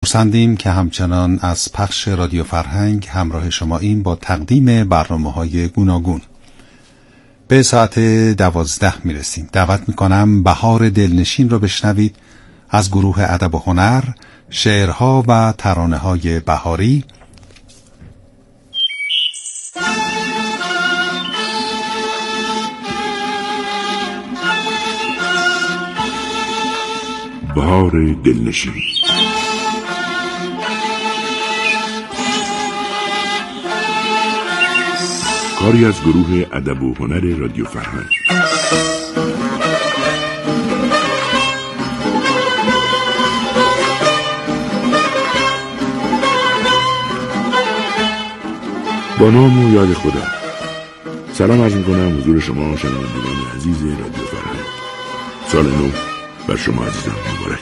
خرسندیم که همچنان از پخش رادیو فرهنگ همراه شما این با تقدیم برنامه‌های گوناگون. به ساعت 12 میرسیم. دعوت میکنم بهار دلنشین رو بشنوید از گروه ادب و هنر، شعرها و ترانه‌های بهاری. بهار دلنشین کاری از گروه ادب و هنر رادیو فرهنگ. با نام و یاد خدا. سلام عرض می‌کنم حضور شما شنوندگان عزیز رادیو فرهنگ. سال نو بر شما عزیزان مبارک.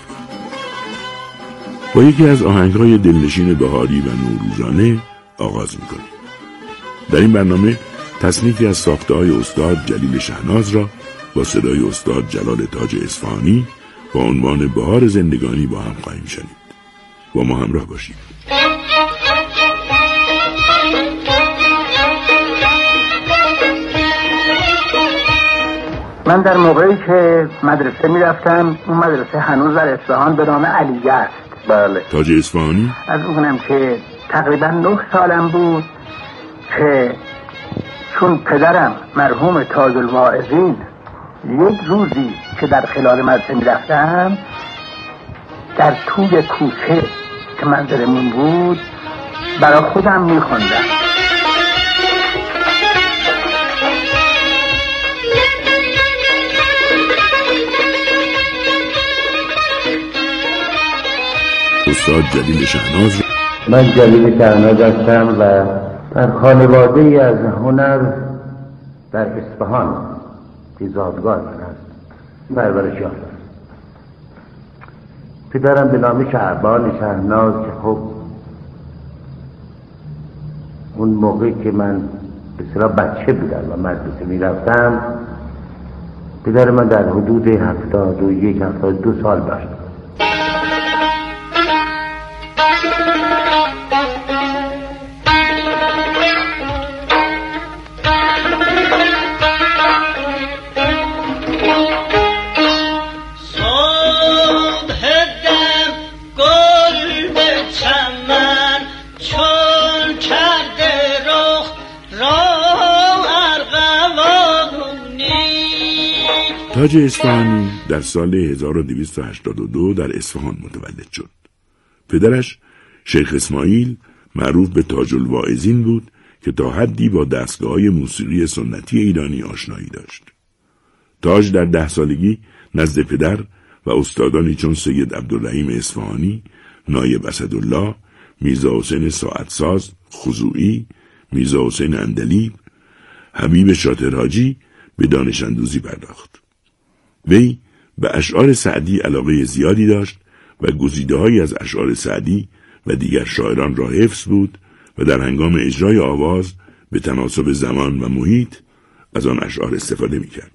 با یکی از آهنگ‌های دلنشین بهاری و نوروزانه آغاز می‌کنیم. در این برنامه تصنیفی از ساخته‌های استاد جلیل شهناز را با صدای استاد جلال تاج اصفهانی با عنوان بهار زندگانی با هم خواهیم شنید. با ما همراه باشید. من در موقعی که مدرسه میرفتم، اون مدرسه هنوز در اصفهان به نام علیه است. بله. تاج اصفهانی. از اونم که تقریبا 9 سالم بود که چون پدرم مرحوم تاج الواعظین یک روزی که در خلال مدرسه میرفتم در توی کوچه که منزلمون بود برای خودم میخوندم. استاد جلیل شهناز. من جلیل شهناز هستم و در خانواده ای از هنر در اصفهان که زادگاه من است پرورش یافتم. پدرم به نام شعبان شهناز که خب اون موقعی که من به اصطلاح بچه بودم و مدرسه میرفتم، پدر من در حدود 71-72 سال داشت. تاج اصفهانی در سال 1282 در اصفهان متولد شد. پدرش شیخ اسماعیل معروف به تاج الواعظین بود که تا حدی با دستگاه‌های موسیقی سنتی ایرانی آشنایی داشت. تاج در 10 سالگی نزد پدر و استادانی چون سید عبدالرحیم اصفهانی، نایب اسدالله، میرزا حسین ساعتساز خضوعی، میرزا حسین اندلیب، حبیب شاطرحاجی به دانش اندوزی پرداخت. وی به اشعار سعدی علاقه زیادی داشت و گزیده‌هایی از اشعار سعدی و دیگر شاعران را حفظ بود و در هنگام اجرای آواز به تناسب زمان و محیط از آن اشعار استفاده می‌کرد.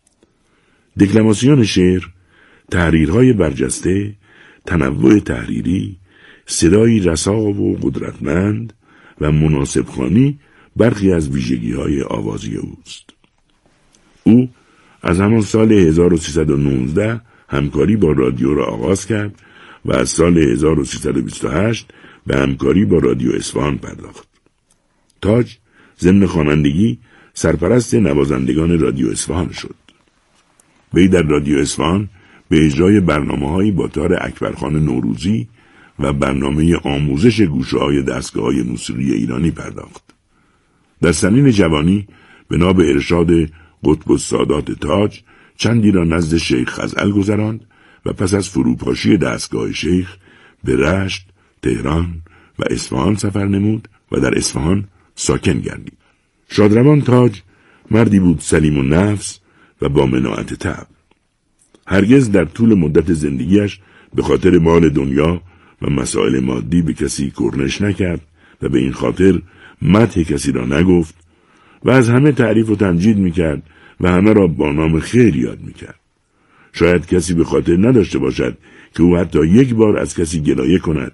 دکلماسیون شعر، تحریرهای برجسته، تنوع تحریری، صدایی رسا و قدرتمند و مناسب خوانی برخی از ویژگی‌های آوازی اوست. او از همان سال 1319 همکاری با رادیو را آغاز کرد و از سال 1328 به همکاری با رادیو اصفهان پرداخت. تاج ضمن خوانندگی سرپرست نوازندگان رادیو اصفهان شد. وی در رادیو اصفهان به اجرای برنامه‌هایی با تار اکبرخان نوروزی و برنامه آموزش گوشه‌های دستگاه‌های موسیقی ایرانی پرداخت. در سنین جوانی بنا به ارشاد قطب السادات تاج چندی را نزد شیخ خزعل گذراند و پس از فروپاشی دستگاه شیخ به رشت، تهران و اصفهان سفر نمود و در اصفهان ساکن گردید. شادروان تاج مردی بود سلیم النفس و با مناعت طبع. هرگز در طول مدت زندگیش به خاطر مال دنیا و مسائل مادی به کسی کرنش نکرد و به این خاطر مدح کسی را نگفت و از همه تعریف و تمجید میکرد و همه را با نام خیر یاد میکرد. شاید کسی به خاطر نداشته باشد که او حتی یک بار از کسی گلایه کند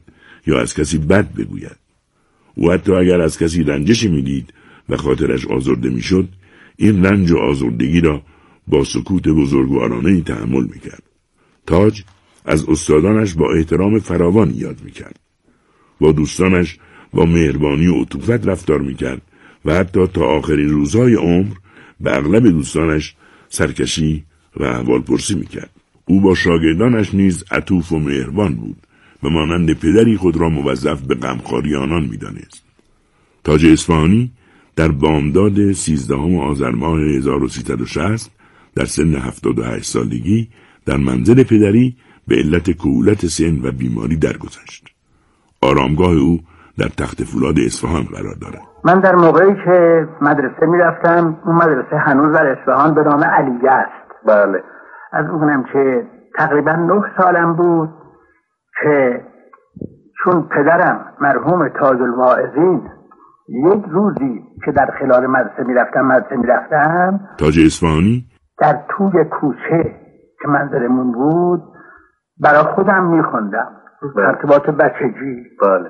یا از کسی بد بگوید. او حتی اگر از کسی رنجشی میدید و خاطرش آزرده میشد، این رنج و آزردگی را با سکوت بزرگوارانه‌ای تحمل میکرد. تاج از استادانش با احترام فراوان یاد میکرد. با دوستانش با مهربانی و عطوفت رفتار میکرد و حتی تا آخرین روزهای عمر به اغلب دوستانش سرکشی و احوالپرسی میکرد. او با شاگردانش نیز عطوف و مهربان بود و مانند پدری خود را موظف به غمخواری آنان میدانست. تاج اصفهانی در بامداد 13 آذر ماه 1360 در سن 78 سالگی در منزل پدری به علت کهولت سن و بیماری درگذشت. آرامگاه او در تخت فولاد اصفهان قرار دارد. من در موقعی که مدرسه میرفتم، اون مدرسه هنوز در اصفهان به نام علیه است. بله. از اونم که تقریبا 9 سالم بود که چون پدرم مرحوم تاج الواعظین یک روزی که در خلال مدرسه میرفتم تاج اصفهانی در توی کوچه که منزلمون بود برای خودم میخوندم ترتیبات بچگی. بله.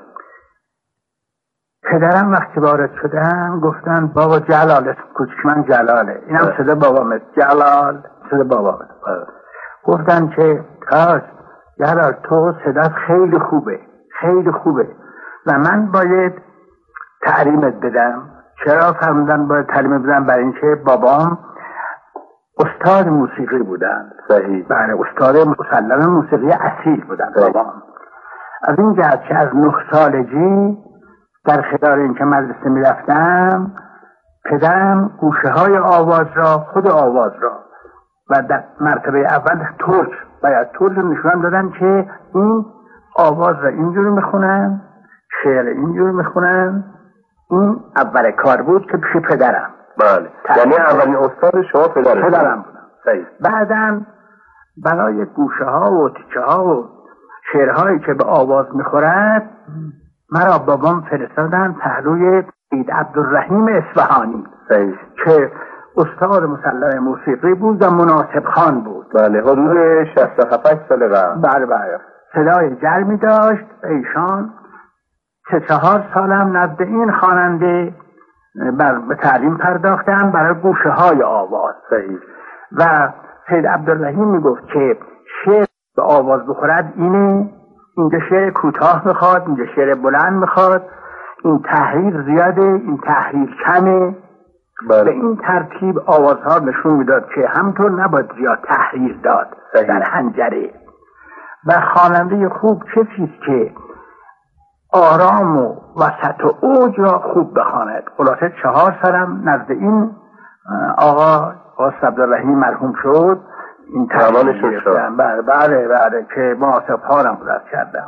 پدرم وقتی وارد شدم گفتن بابا جلال، کوچک من جلاله، اینم صدا بابامه، جلال صدا بابامه. گفتن که تاج جلال تو صدات خیلی خوبه، خیلی خوبه و من باید تعلیمت بدم. چرا فرمودن باید تعلیمت بدم؟ برای اینکه بابام استاد موسیقی بودن. صحیح. بله، استاد مسلم موسیقی اصیل بودن بابام. از این جهت که از 9 سالگی در خلال اینکه مدرسه میرفتم پدرم گوشه های آواز را، خود آواز را و در مرتبه اول ترک نشونم دادن که این آواز را اینجوری میخونن، شعر اینجوری میخونن. این اول کار بود که پیش پدرم. بله. یعنی اولین استاد شما پدرم بودم. صحیح. بعداً برای گوشه ها و تیکه ها و شعرهایی که به آواز میخورد مرا بابام فرستادن پهلوی سید عبدالرحیم اصفهانی که استاد مسلم موسیقی بود و مناسب خان بود. بله، حدود 67 سال قبل. بله. صدای گرمی داشت. ایشان 4 سالم نزد این خواننده به تعلیم پرداختم برای گوشه های آواز. و سید عبدالرحیم میگفت که شعر به آواز بخورد اینجا شعر کوتاه میخواد، اینجا شعر بلند میخواد، این تحریر زیاده، این تحریر کمه. به این ترتیب آوازها نشون میداد که همطور نباید زیاد تحریر داد در حنجره. و خواننده خوب کسیست که آرام و وسط و اوج را خوب بخواند. خلاصه 4 سالم نزد این آقا عبدالرحیم مرحوم شد. این تمامش شد. بله که مناسب حالم بودت کردم.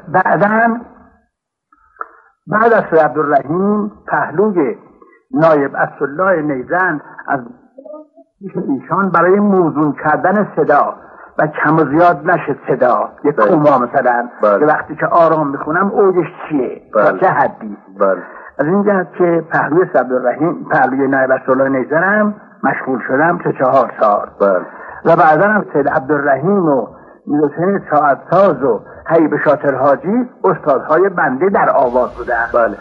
بعد از عبدالرحیم پهلوی نایب اسدالله نیزند از ایشان برای موزون کردن صدا و کم و زیاد نشه صدا، یک کوما مثلا که وقتی که آرام میخونم اوجش چیه تا چه حدی. از این جهت که پهلوی عبدالرحیم، پهلوی نایب اسدالله نیزندم مشغول شدم 4 سال. و بعدا هم سید عبدالرحیم و میرحسین ساعدساز و حیب شاطر حاجی استادهای بنده در آواز بودن. بله.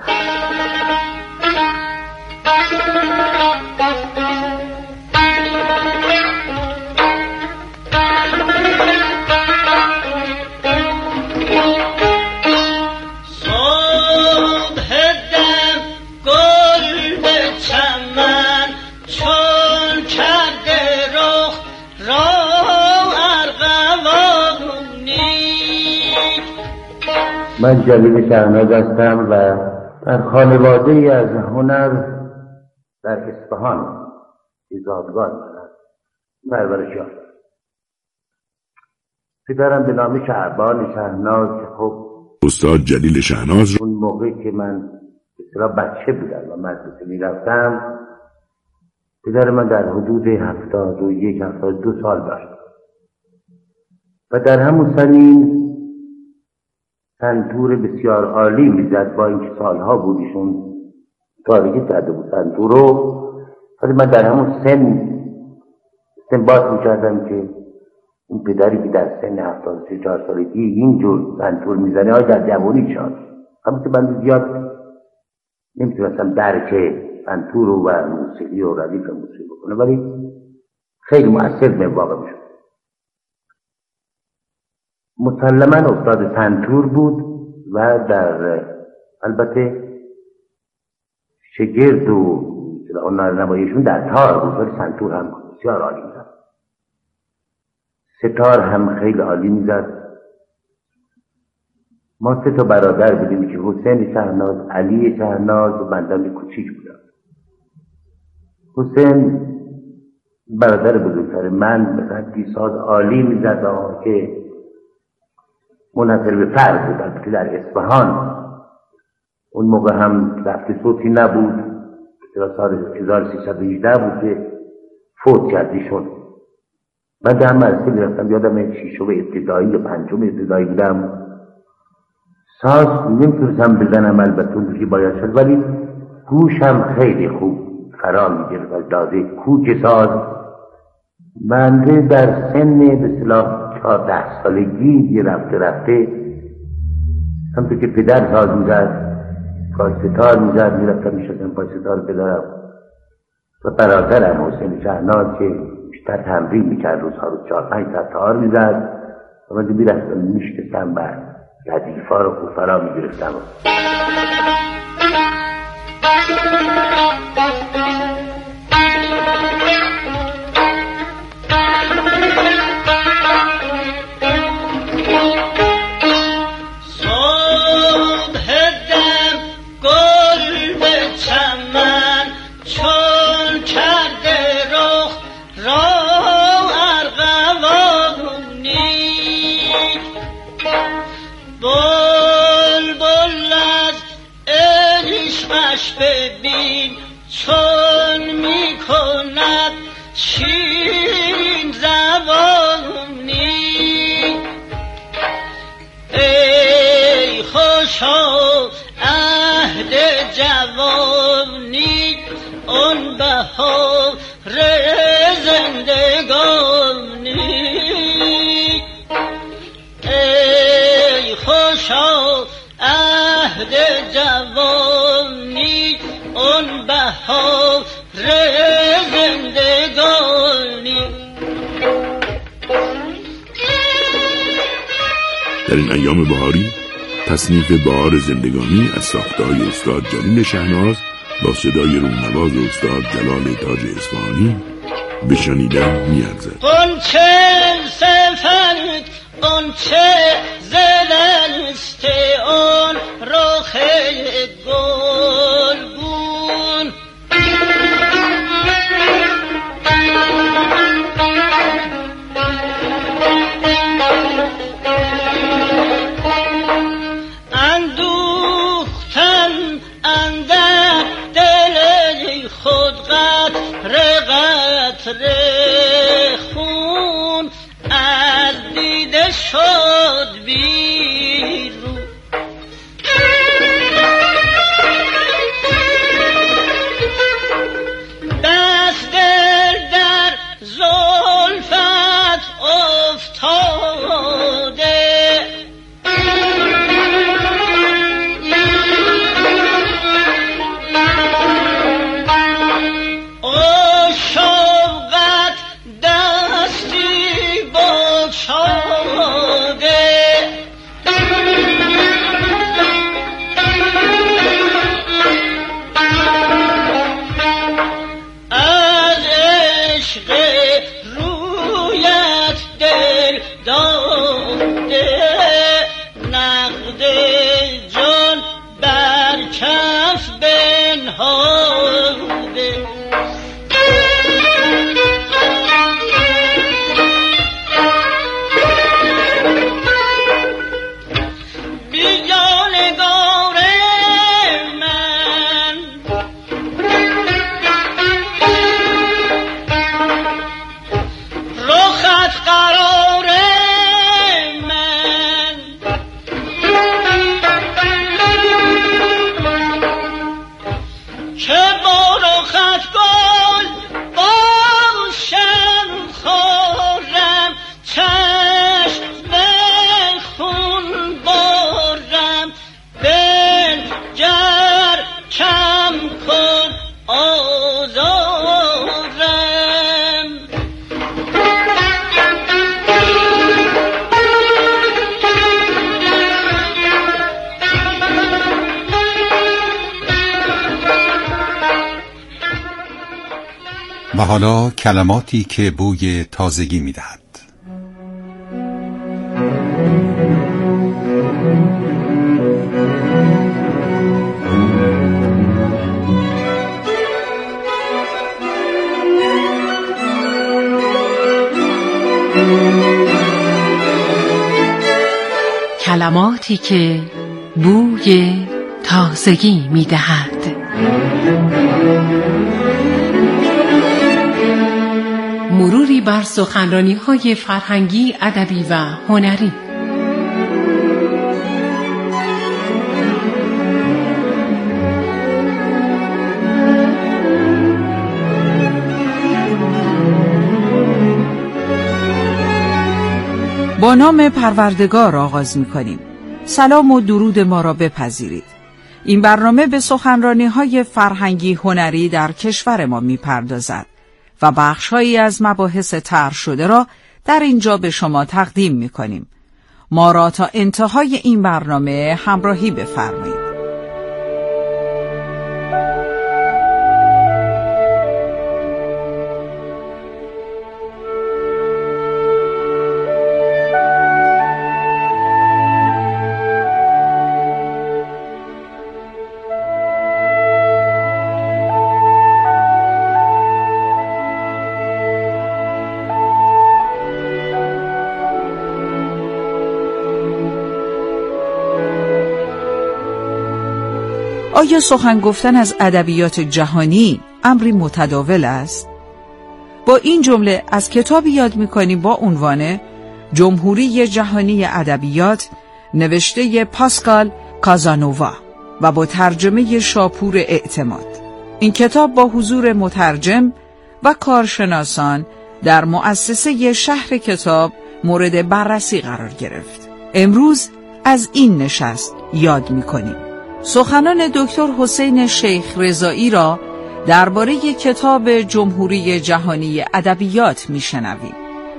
من جلیل شهناز هستم و در خانواده ای از هنر در اصفهان زادگاه دارم پرورش یافتم. پدرم به نام شهربان شهناز که خب استاد جلیل شهناز اون موقعی که من بسیار بچه بودم و مدرسه میرفتم، پدر من در حدود 71-72 سال داشت و در همون سنین سنتور بسیار عالی میزد. با اینکه سالها بود ایشون تاریکی زده بود سنتور رو، ولی من در همون سن باز میکردم که این پدری که در سن 74 سالگی اینجور سنتور میزنه های در جوانی شاد. اما که من زیاد نمیتونستم درک سنتور و موسیقی و ردیف موسیقی بکنه، ولی خیلی مؤثر به واقع میشد. مسلما استاد سنتور بود و در البته شگرد و نمایشون در تار بود، ولی سنتور هم بسیار عالی میزد. ستار هم خیلی عالی میزد. ما 3 برادر بودیم که حسین شهناز، علی شهناز و بندم کوچیک بودم. حسین برادر بزرگتر من مثلا ساز عالی میزد که منحصر به فرد بود. البته در اصفهان اون موقع هم ضبط صوتی نبود، سال 1318 بود که فوت کردیشون. من در مدرسه میرفتم، یادم 6 ابتدایی یا 5 ابتدایی بودم. ساز نمیتونستم بزنم البته اون که باید شد، ولی گوشم خیلی خوب فرا میگرفت از داده کوک ساز. من در سن به اصطلاح 14 سالگی رفته همونطور که پدر ساز میزد، پای ستار میزد، میرفتم میشدم پای ستار پدرم و برادرم حسین شهناز که بیشتر تمرین میکرد، روزها رو 4-5 ساعت تار میزد و من میرفتم میشکستم بر ردیفا رو خوب فرا میگرفتم. ببین چون میکند شیرین زبانی، ای خوشا عهد جوانی، اون بهار زندگانی، ای خوشا عهد جوانی، اون بهار زندگانی. در این ایام بهاری تصنیف بهار زندگانی از ساخته‌های استاد جلیل شهناز با صدای رومنواز استاد جلال تاج اصفهانی به شنیدن می‌ارزد. قنچه سفرد قنچه زدنست اون رخ گلگون، اندوختن اندر دل خود قطره خون از دیده شد بیرون. دست در زلفت افتاده، شوقت دستی بگشاده، از عشق رویت دل داده، نقد جان بر کف بنهاده. چه و حالا کلماتی که بوی تازگی می‌دهد. کلماتی که بوی تازگی می‌دهد. مروری بر سخنرانی‌های فرهنگی، ادبی و هنری. با نام پروردگار آغاز می‌کنیم. سلام و درود ما را بپذیرید. این برنامه به سخنرانی‌های فرهنگی هنری در کشور ما می‌پردازد و بخش‌هایی از مباحث طرح شده را در اینجا به شما تقدیم می‌کنیم. ما را تا انتهای این برنامه همراهی بفرمایید. آیا سخن گفتن از ادبیات جهانی امری متداول است؟ با این جمله از کتابی یاد می‌کنیم با عنوان جمهوری جهانی ادبیات نوشته پاسکال کازانووا و با ترجمه شاپور اعتماد. این کتاب با حضور مترجم و کارشناسان در مؤسسه شهر کتاب مورد بررسی قرار گرفت. امروز از این نشست یاد می‌کنیم. سخنان دکتر حسین شیخ رضایی را درباره کتاب جمهوری جهانی ادبیات میشنویم.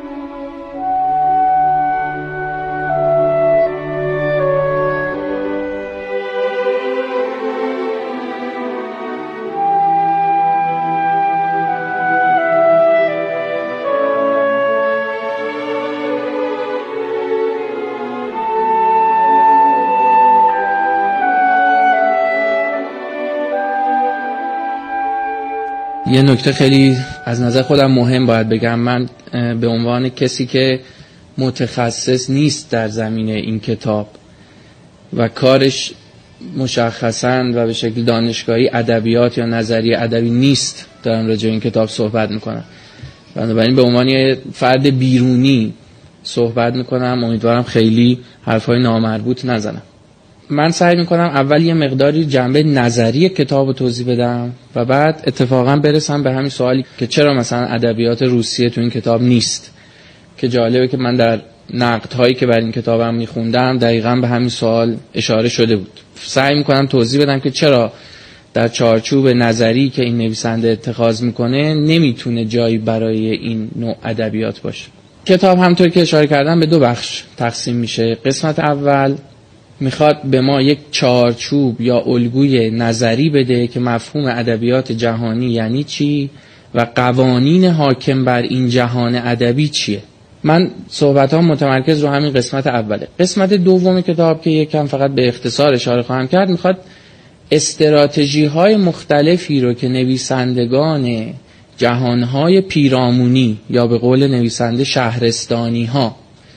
یه نکته خیلی از نظر خودم مهم باید بگم. من به عنوان کسی که متخصص نیست در زمینه این کتاب و کارش مشخصاً و به شکل دانشگاهی ادبیات یا نظریه ادبی نیست دارم راجع به این کتاب صحبت میکنم. بنابراین به عنوان یه فرد بیرونی صحبت میکنم. امیدوارم خیلی حرفای نامربوط نزنم. من سعی میکنم اول یه مقداری جنبه نظری کتاب رو توضیح بدم و بعد اتفاقا برسم به همین سوالی که چرا مثلا ادبیات روسیه تو این کتاب نیست، که جالبه که من در نقدهایی که بر این کتابم میخوندم دقیقاً به همین سوال اشاره شده بود. سعی میکنم توضیح بدم که چرا در چارچوب نظری که این نویسنده اتخاذ میکنه نمیتونه جایی برای این نوع ادبیات باشه. کتاب همونطور که اشاره کردم به دو بخش تقسیم میشه. قسمت اول میخواد به ما یک چارچوب یا الگوی نظری بده که مفهوم ادبیات جهانی یعنی چی و قوانین حاکم بر این جهان ادبی چیه. من صحبتام متمرکز رو همین قسمت اوله. قسمت دوم کتاب که یکم فقط به اختصار اشاره خواهم کرد میخواد استراتژی های مختلفی رو که نویسندگان جهانهای پیرامونی یا به قول نویسنده شهرستانی ها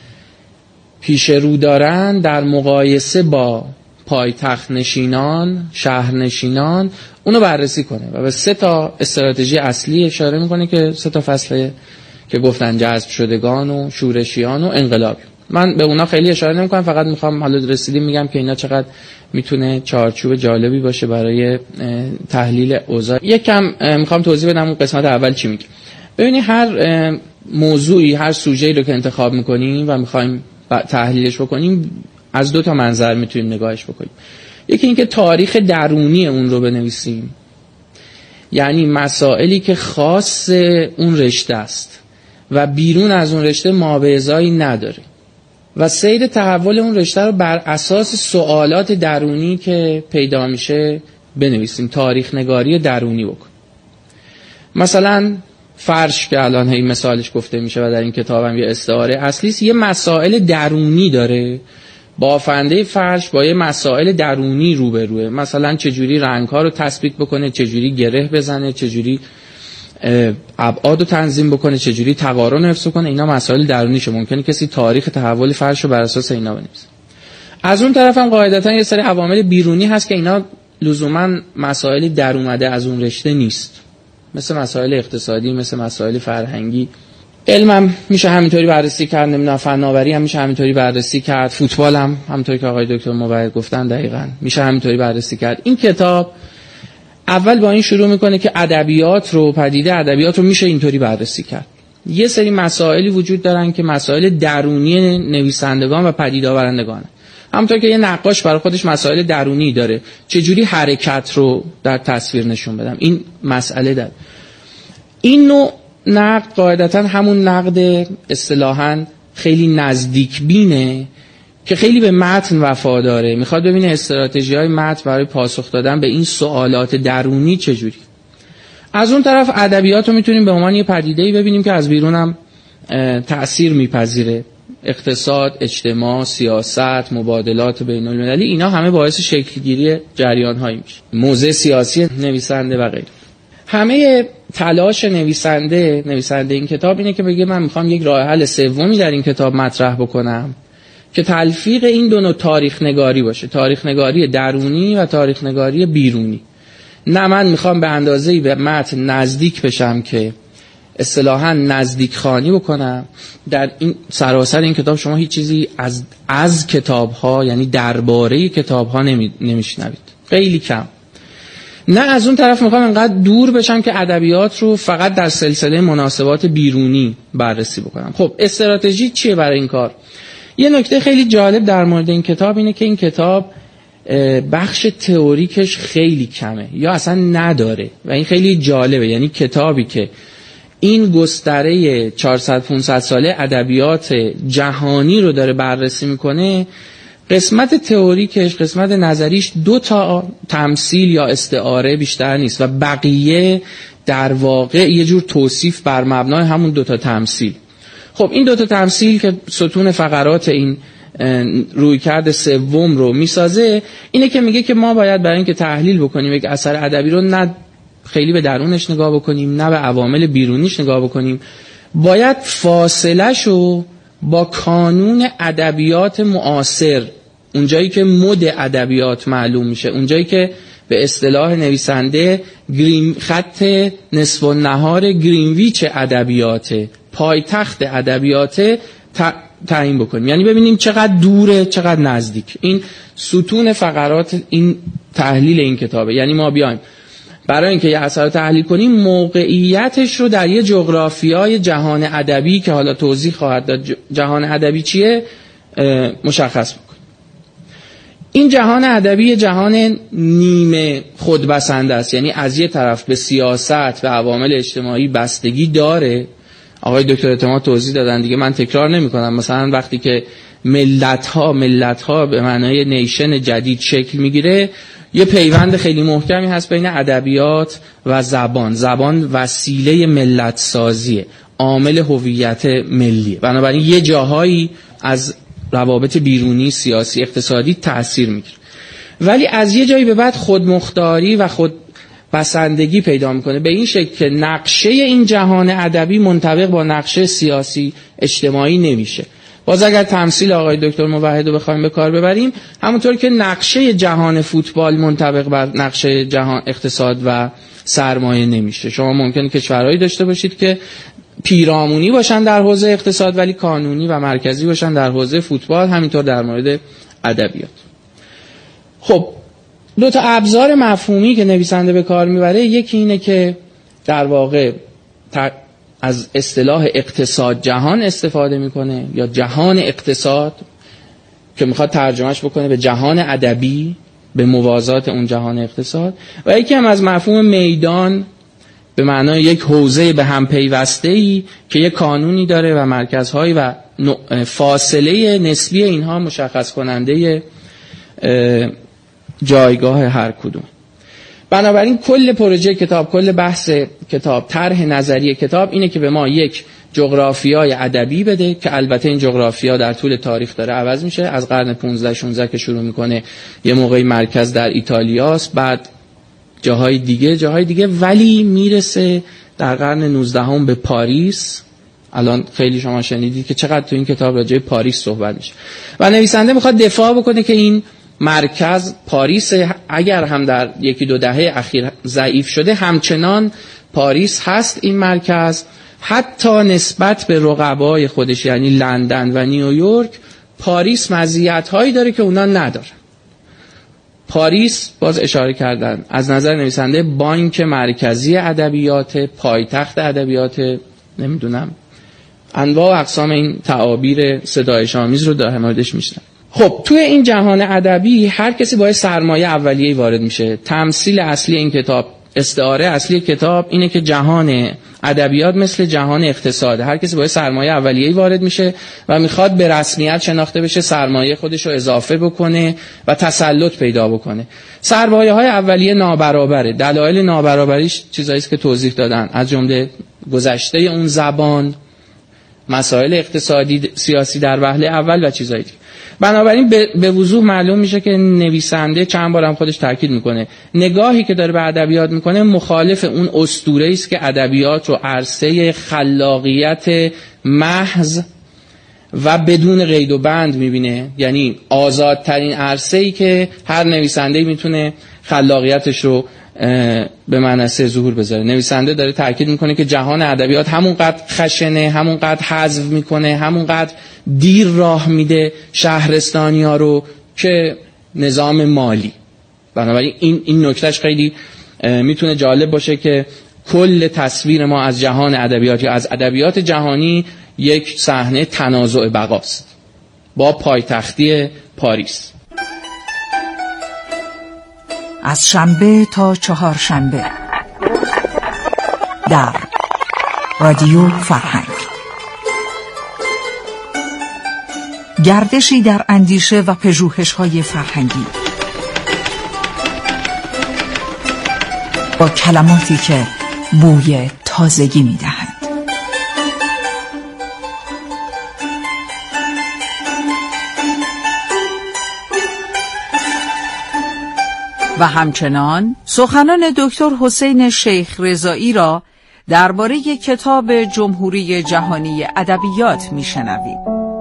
پیش رو دارن در مقایسه با پایتخت نشینان، شهرنشینان، اونو بررسی کنه و به 3 استراتژی اصلی اشاره میکنه که 3 فصله که گفتن جذب شدگان و شورشیان و انقلابی. من به اونا خیلی اشاره نمیکنم، فقط میخوام حالا رسیدیم میگم که اینا چقدر میتونه چارچوب جالبی باشه برای تحلیل اوضاع. یکم میخوام توضیح بدم اون قسمت اول چی میگه. ببینید هر موضوعی، هر سوژه‌ای رو که انتخاب میکنیم و میخوایم تحلیلش بکنیم از 2 منظر میتونیم نگاهش بکنیم. یکی اینکه تاریخ درونی اون رو بنویسیم، یعنی مسائلی که خاص اون رشته است و بیرون از اون رشته مابعضایی نداره و سیر تحول اون رشته رو بر اساس سوالات درونی که پیدا میشه بنویسیم، تاریخ نگاری درونی بکن. مثلا فرش که الان هی مثالش گفته میشه و در این کتابم یه استعاره اصلی است، یه مسائل درونی داره. بافنده فرش با یه مسائل درونی روبروه، مثلا چجوری رنگ‌ها رو تثبیت بکنه، چجوری گره بزنه، چجوری ابعاد رو تنظیم بکنه، چجوری تقارن حفظ کنه. اینا مسائل درونیشه. ممکنه کسی تاریخ تحول فرش رو بر اساس اینا بنویسه. از اون طرف هم قاعدتاً یه سری عوامل بیرونی هست که اینا لزوماً مسائل در اومده از اون رشته نیست، مثل مسائل اقتصادی، مثل مسائل فرهنگی. علمم میشه همینطوری بررسی کرد، نمیدونم فناوری هم میشه همینطوری بررسی کرد، فوتبال هم همونطوری که آقای دکتر موحد گفتن دقیقاً میشه همینطوری بررسی کرد. این کتاب اول با این شروع میکنه که ادبیات رو، پدیده ادبیات رو میشه اینطوری بررسی کرد. یه سری مسائلی وجود دارن که مسائل درونی نویسندگان و پدید آورندگان. همونطور که یه نقاش برای خودش مسائل درونی داره، چجوری حرکت رو در تصویر نشون بدم، این مسئله داره. این نوع نقد قاعدتا همون نقد اصطلاحاً خیلی نزدیک بینه که خیلی به متن وفاداره، میخواد ببینه استراتژی‌های متن برای پاسخ دادن به این سوالات درونی چجوری. از اون طرف ادبیات رو میتونیم به عنوان یه پدیده‌ای ببینیم که از بیرون هم تأثیر میپذیره. اقتصاد، اجتماع، سیاست، مبادلات بین المللی، اینا همه باعث شکلگیری جریان‌هایی میشه. موضع سیاسی نویسنده و غیره. همه تلاش نویسنده این کتاب اینه که بگه من میخوام یک راه حل سومی در این کتاب مطرح بکنم که تلفیق این دو نوع تاریخ نگاری باشه، تاریخ نگاری درونی و تاریخ نگاری بیرونی. نه من میخوام به اندازه‌ای به متن نزدیک بشم که اصطلاحاً نزدیک خوانی بکنم. در این سراسر این کتاب شما هیچ چیزی از کتاب‌ها، یعنی درباره کتاب‌ها نمیشنوید، خیلی کم. نه از اون طرف میخوام انقدر دور بشم که ادبیات رو فقط در سلسله مناسبات بیرونی بررسی بکنم. خب استراتژی چیه برای این کار؟ یه نکته خیلی جالب در مورد این کتاب اینه که این کتاب بخش تئوریکش خیلی کمه یا اصلا نداره و این خیلی جالبه. یعنی کتابی که این گستره 400-500 ساله ادبیات جهانی رو داره بررسی میکنه، قسمت تئوریکش، قسمت نظریش 2 تمثیل یا استعاره بیشتر نیست و بقیه در واقع یه جور توصیف بر مبنای همون 2 تمثیل. خب این 2 تمثیل که ستون فقرات این رویکرد سوم رو میسازه، اینه که میگه که ما باید برای اینکه تحلیل بکنیم یک اثر ادبی رو نه خیلی به درونش نگاه بکنیم نه به عوامل بیرونیش نگاه بکنیم، باید فاصله‌شو با کانون ادبیات معاصر، اونجایی که مد ادبیات معلوم میشه، اونجایی که به اصطلاح نویسنده خط نصف النهار گرینویچ ادبیات، پایتخت ادبیات تعیین بکنیم. یعنی ببینیم چقدر دوره چقدر نزدیک. این ستون فقرات این تحلیل این کتابه. یعنی ما بیایم برای اینکه یه اثر رو تحلیل کنیم موقعیتش رو در یه جغرافیای جهان ادبی که حالا توضیح خواهد داد جهان ادبی چیه مشخص بکنیم. این جهان ادبی جهان نیمه خودبسنده است، یعنی از یه طرف به سیاست و عوامل اجتماعی بستگی داره. آقای دکتر اعتماد توضیح دادن دیگه، من تکرار نمی کنم. مثلا وقتی که ملت ها به معنای نیشن جدید شکل میگیره، یه پیوند خیلی محکمی هست بین ادبیات و زبان. زبان وسیله ملت سازیه، عامل هویت ملی. بنابراین یه جاهایی از روابط بیرونی، سیاسی، اقتصادی تأثیر میگیره، ولی از یه جایی به بعد خودمختاری و خود بسندگی پیدا میکنه به این شکل که نقشه این جهان ادبی منطبق با نقشه سیاسی اجتماعی نمیشه. باز اگر تمثیل آقای دکتر موحد رو بخوایم به کار ببریم، همونطور که نقشه جهان فوتبال منطبق بر نقشه جهان اقتصاد و سرمایه نمیشه. شما ممکنه کشورهایی داشته باشید که پیرامونی باشن در حوزه اقتصاد ولی کانونی و مرکزی باشن در حوزه فوتبال، همینطور در مورد ادبیات. خب 2 ابزار مفهومی که نویسنده به کار میبره، یکی اینه که در واقع از اصطلاح اقتصاد جهان استفاده میکنه یا جهان اقتصاد که میخواد ترجمهش بکنه به جهان ادبی به موازات اون جهان اقتصاد، و یکی هم از مفهوم میدان به معنای یک حوزه به هم پیوسته‌ای که یک کانونی داره و مرکزهایی و فاصله نسبی اینها مشخص کننده جایگاه هر کدوم. بنابراین کل پروژه کتاب، کل بحث کتاب، طرح نظری کتاب اینه که به ما یک جغرافیای ادبی بده که البته این جغرافیا در طول تاریخ داره عوض میشه. از قرن 15 16 که شروع میکنه یه موقعی مرکز در ایتالیاست، بعد جاهای دیگه، ولی میرسه در قرن 19 به پاریس. الان خیلی شما شنیدید که چقدر تو این کتاب راجع به پاریس صحبت میشه و نویسنده میخواد دفاع بکنه که این مرکز پاریس، اگر هم در یکی دو دهه اخیر ضعیف شده، همچنان پاریس هست این مرکز، حتی نسبت به رقبای خودش یعنی لندن و نیویورک پاریس مزیت‌هایی داره که اونا ندارن. پاریس باز اشاره کردن از نظر نویسنده بانک مرکزی ادبیات، پایتخت ادبیات، نمیدونم انواع و اقسام این تعابیر صدایش‌آمیز رو در موردش میشنن. خب توی این جهان ادبی هر کسی باید سرمایه اولیه‌ای وارد میشه. تمثیل اصلی این کتاب، استعاره اصلی کتاب اینه که جهان ادبیات مثل جهان اقتصاد، هر کسی باید سرمایه اولیه‌ای وارد میشه و میخواد به رسمیت شناخته بشه، سرمایه خودش رو اضافه بکنه و تسلط پیدا بکنه. سرمایه‌های اولیه نابرابره. دلایل نابرابریش چیزایی است که توضیح دادن، از جمله گذشته اون زبان، مسائل اقتصادی سیاسی در وهله اول و چیزایی دیگه. بنابراین به وضوح معلوم میشه که نویسنده چند بار هم خودش تاکید میکنه نگاهی که داره به ادبیات میکنه مخالف اون اسطوره‌ای است که ادبیات رو عرصه خلاقیت محض و بدون قید و بند میبینه، یعنی آزادترین عرصه‌ای که هر نویسنده‌ای میتونه خلاقیتش رو به منصه ظهور بذاره. نویسنده داره تاکید میکنه که جهان ادبیات همونقدر خشنه، همونقدر حذف میکنه، همونقدر دیر راه میده شهرستانی‌ها رو که نظام مالی. بنابراین این نکتهش خیلی میتونه جالب باشه که کل تصویر ما از جهان ادبیات یا از ادبیات جهانی یک صحنه تنازع بقاست با پایتختی پاریس. از شنبه تا چهارشنبه در رادیو فرهنگ، گردشی در اندیشه و پژوهش‌های فرهنگی با کلماتی که بوی تازگی می‌دهند. و همچنان سخنان دکتر حسین شیخ رضایی را درباره کتاب جمهوری جهانی ادبیات میشنوید.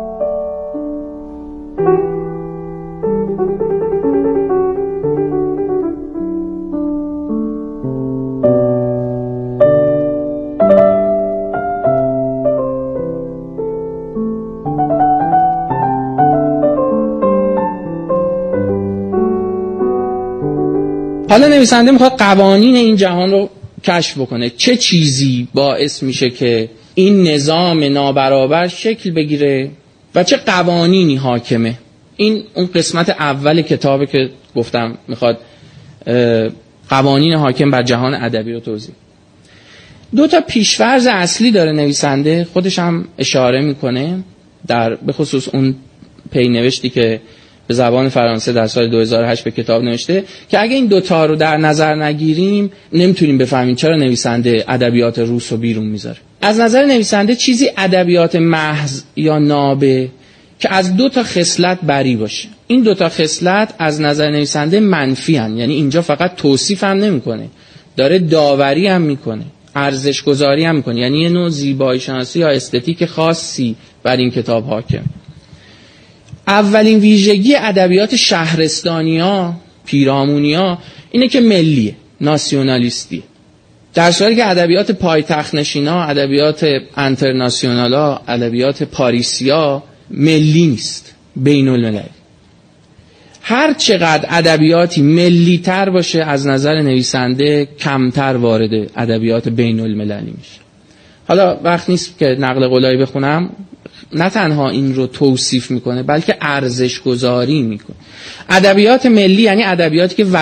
حالا نویسنده میخواد قوانین این جهان رو کشف بکنه. چه چیزی باعث میشه که این نظام نابرابر شکل بگیره و چه قوانینی حاکمه. این اون قسمت اول کتابه که گفتم میخواد قوانین حاکم بر جهان ادبی رو توضیح. دو تا پیش‌فرض اصلی داره نویسنده، خودش هم اشاره میکنه در به خصوص اون پینوشتی که به زبان فرانسه در سال 2008 به کتاب نوشته که اگه این دوتا رو در نظر نگیریم نمیتونیم بفهمیم چرا نویسنده ادبیات روس رو بیرون میذاره. از نظر نویسنده چیزی ادبیات محض یا نابه که از دو تا خصلت بری باشه. این دو تا خصلت از نظر نویسنده منفی هن، یعنی اینجا فقط توصیف هم نمیکنه، داره داوری هم میکنه، ارزش گذاری هم میکنه، یعنی یه نوع زیبایی شناسی یا استتیک خاصی بر این کتاب حاکم. اولین ویژگی ادبیات شهرستانی‌ها، پیرامونی‌ها اینه که ملیه، ناسیونالیستی. در صورتی که ادبیات پایتخت نشینا، ادبیات انترناسیونالا، ادبیات پاریسیا ملی نیست، بین المللی. هر چقدر ادبیاتی ملی تر باشه از نظر نویسنده کمتر وارد ادبیات بین المللی میشه. حالا وقت نیست که نقل قولایی بخونم، نه تنها این رو توصیف میکنه بلکه ارزش گذاری میکنه. ادبیات ملی یعنی ادبیاتی که